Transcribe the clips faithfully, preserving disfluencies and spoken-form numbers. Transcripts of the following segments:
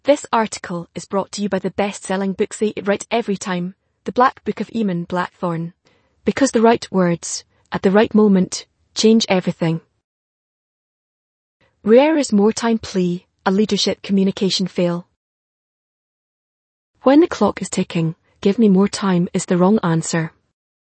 This article is brought to you by the best-selling book Say It Right Every Time, The Black Book of Eamon Blackthorne. Because the right words, at the right moment, change everything. Ruera's more time plea, a leadership communication fail. When the clock is ticking, give me more time is the wrong answer.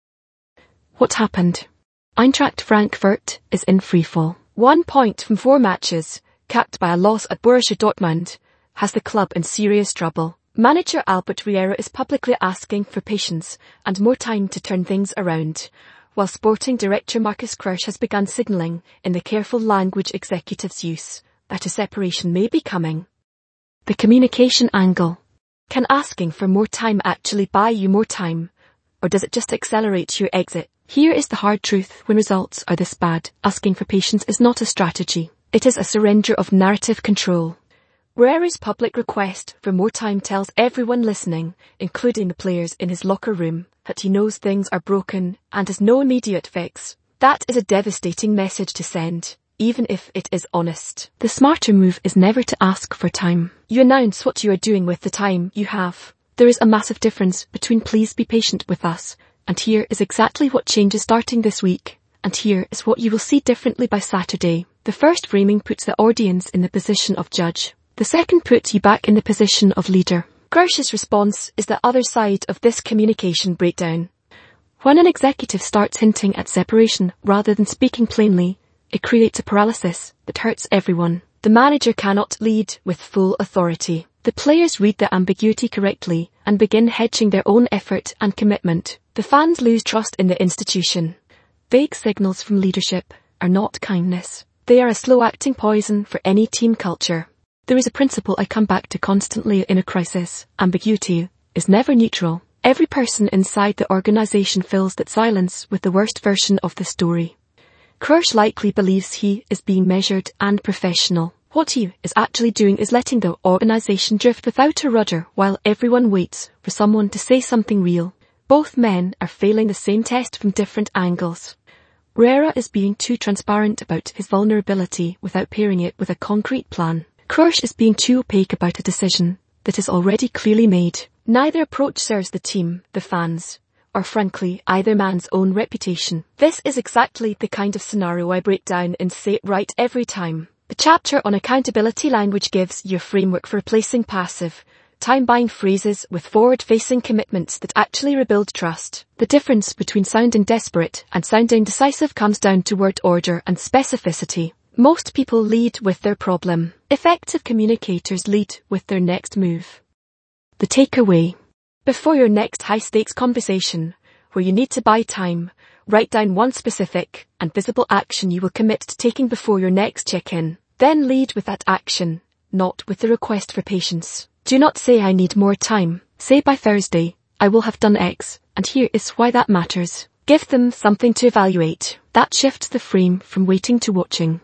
What happened? Eintracht Frankfurt is in freefall. One point from four matches, capped by a loss at Borussia Dortmund, has the club in serious trouble. Manager Albert Ruera is publicly asking for patience and more time to turn things around, while sporting director Markus Krösche has begun signalling, in the careful language executives use, that a separation may be coming. The communication angle. Can asking for more time actually buy you more time, or does it just accelerate your exit? Here is the hard truth: when results are this bad, asking for patience is not a strategy. It is a surrender of narrative control. Ruera's public request for more time tells everyone listening, including the players in his locker room, that he knows things are broken and has no immediate fix. That is a devastating message to send, even if it is honest. The smarter move is never to ask for time. You announce what you are doing with the time you have. There is a massive difference between "please be patient with us" and "here is exactly what changes starting this week, and here is what you will see differently by Saturday." The first framing puts the audience in the position of judge. The second puts you back in the position of leader. Krösche's response is the other side of this communication breakdown. When an executive starts hinting at separation rather than speaking plainly, it creates a paralysis that hurts everyone. The manager cannot lead with full authority. The players read the ambiguity correctly and begin hedging their own effort and commitment. The fans lose trust in the institution. Vague signals from leadership are not kindness. They are a slow-acting poison for any team culture. There is a principle I come back to constantly in a crisis: ambiguity is never neutral. Every person inside the organization fills that silence with the worst version of the story. Krösche likely believes he is being measured and professional. What he is actually doing is letting the organization drift without a rudder while everyone waits for someone to say something real. Both men are failing the same test from different angles. Ruera is being too transparent about his vulnerability without pairing it with a concrete plan. Krösche is being too opaque about a decision that is already clearly made. Neither approach serves the team, the fans, or frankly, either man's own reputation. This is exactly the kind of scenario I break down in Say It Right Every Time. The chapter on accountability language gives you a framework for replacing passive, time-buying phrases with forward-facing commitments that actually rebuild trust. The difference between sounding desperate and sounding decisive comes down to word order and specificity. Most people lead with their problem. Effective communicators lead with their next move. The takeaway. Before your next high-stakes conversation, where you need to buy time, write down one specific and visible action you will commit to taking before your next check-in. Then lead with that action, not with the request for patience. Do not say "I need more time." Say "by Thursday, I will have done X, and here is why that matters." Give them something to evaluate. That shifts the frame from waiting to watching.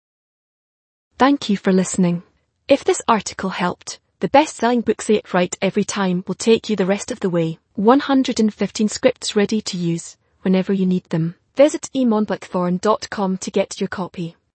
Thank you for listening. If this article helped, the best-selling book Say It Right Every Time will take you the rest of the way. one hundred fifteen scripts ready to use whenever you need them. Visit eamon blackthorne dot com to get your copy.